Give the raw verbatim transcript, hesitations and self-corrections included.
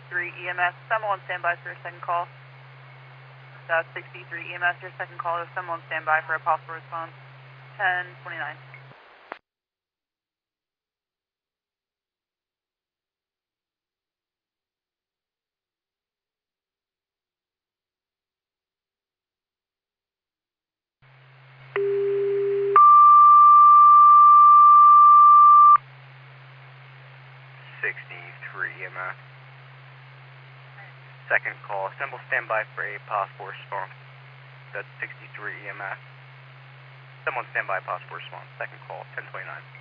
sixty-three E M S, someone standby for a second call. That's sixty-three E M S, your second call. There's someone standby for a possible response. ten twenty-nine. sixty-three E M S. Second call, assemble standby for a possible response. That's sixty-three E M S. Someone standby, possible response. Second call, ten twenty-nine.